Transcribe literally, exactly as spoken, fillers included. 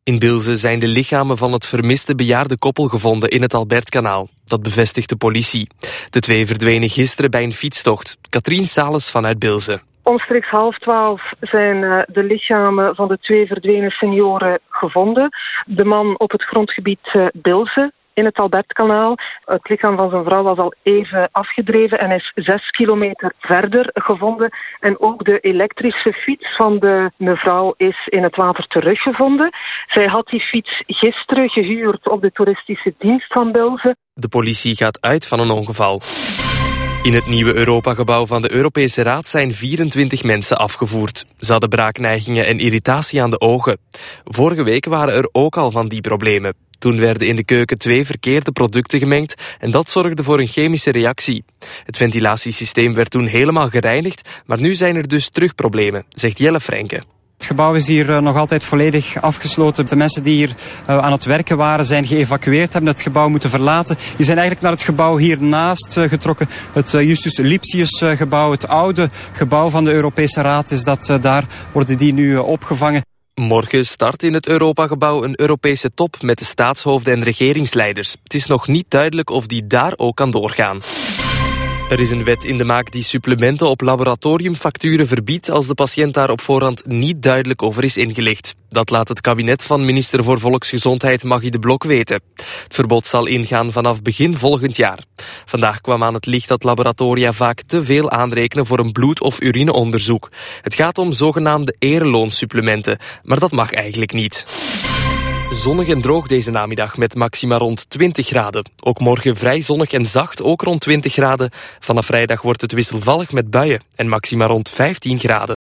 In Bilze zijn de lichamen van het vermiste bejaarde koppel gevonden in het Albertkanaal. Dat bevestigt de politie. De twee verdwenen gisteren bij een fietstocht. Katrien Sales vanuit Bilze. Omstreeks half twaalf zijn uh, de lichamen van de twee verdwenen senioren gevonden. De man op het grondgebied uh, Bilze in het Albertkanaal. Het lichaam van zijn vrouw was al even afgedreven en is zes kilometer verder gevonden. En ook de elektrische fiets van de mevrouw is in het water teruggevonden. Zij had die fiets gisteren gehuurd op de toeristische dienst van Bilze. De politie gaat uit van een ongeval. In het nieuwe Europa-gebouw van de Europese Raad zijn vierentwintig mensen afgevoerd. Ze hadden braakneigingen en irritatie aan de ogen. Vorige week waren er ook al van die problemen. Toen werden in de keuken twee verkeerde producten gemengd en dat zorgde voor een chemische reactie. Het ventilatiesysteem werd toen helemaal gereinigd, maar nu zijn er dus terug problemen, zegt Jelle Frenke. Het gebouw is hier nog altijd volledig afgesloten. De mensen die hier uh, aan het werken waren zijn geëvacueerd, hebben het gebouw moeten verlaten. Die zijn eigenlijk naar het gebouw hiernaast uh, getrokken. Het uh, Justus Lipsius uh, gebouw, het oude gebouw van de Europese Raad is dat. Uh, daar worden die nu uh, opgevangen. Morgen start in het Europagebouw een Europese top met de staatshoofden en regeringsleiders. Het is nog niet duidelijk of die daar ook kan doorgaan. Er is een wet in de maak die supplementen op laboratoriumfacturen verbiedt als de patiënt daar op voorhand niet duidelijk over is ingelicht. Dat laat het kabinet van minister voor Volksgezondheid Maggie de Blok weten. Het verbod zal ingaan vanaf begin volgend jaar. Vandaag kwam aan het licht dat laboratoria vaak te veel aanrekenen voor een bloed- of urineonderzoek. Het gaat om zogenaamde ereloonsupplementen, maar dat mag eigenlijk niet. Zonnig en droog deze namiddag met maxima rond twintig graden. Ook morgen vrij zonnig en zacht, ook rond twintig graden. Vanaf vrijdag wordt het wisselvallig met buien en maxima rond vijftien graden.